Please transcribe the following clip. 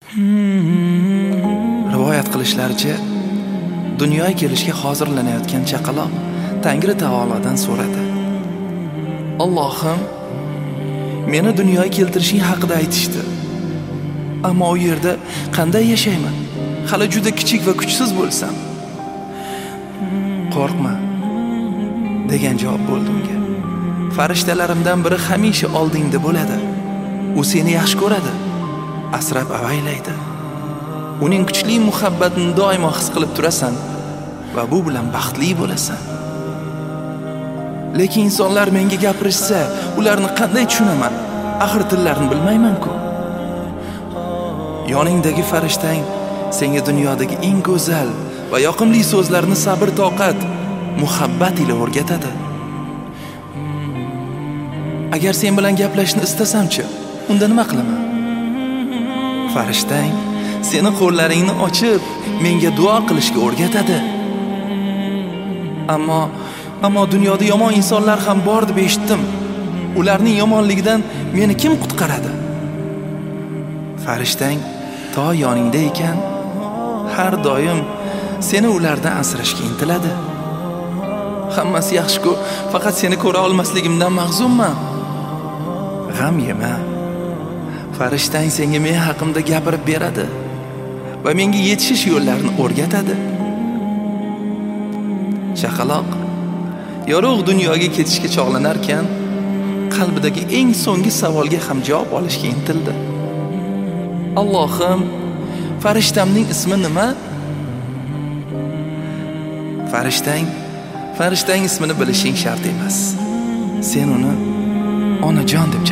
Rivoyat qilishlaricha, dunyoga kelishga hozirlanayotgan chaqaloq Tangri taolodan so'radi: Allohim, meni dunyoga keltirishing haqida aytishdi. Ammo u yerda qanday yashayman? Hali juda kichik va kuchsiz bo'lsam. Qo'rqma, degan javob bo'ldi unga. Farishtalarimdan biri hamisha oldingda bo'ladi. U seni yaxshi ko'radi, asrab avaylaydi. Uning kuchli muhabbatini doimo his qilib turasan va bu bilan baxtli bo'lasan. Lekin insonlar menga gapirishsa, ularni qanday tushunaman? Axir tillarini bilmayman-ku. Yoningdagi farishtang senga dunyodagi eng go'zal va yoqimli so'zlarni sabr, toqat, muhabbat ila o'rgatadi. Agar sen bilan gaplashishni istasamchi, unda nima qilaman? Farishtang seni qo'llaringni ochib, menga duo qilishga o'rgatadi. Ammo dunyoda yomon insonlar ham bor deb eshitdim. Ularning yomonligidan meni kim qutqaradi? Farishtang to yoningda ekan, har doim seni ulardan asrashga intiladi. Hammasi yaxshi-ku, faqat seni ko'ra olmasligimdan mahzunman. G'am yema. Farishtang senga men haqimda gapirib beradi va menga yetishish yo'llarini o'rgatadi. Chaqaloq yorug' dunyoga ketishga chog'lanar ekan, qalbidagi eng so'nggi savolga ham javob olishga intildi. Allohim, farishtamning ismi nima? Farishtang ismini bilishing shart emas. Sen uni onajon deb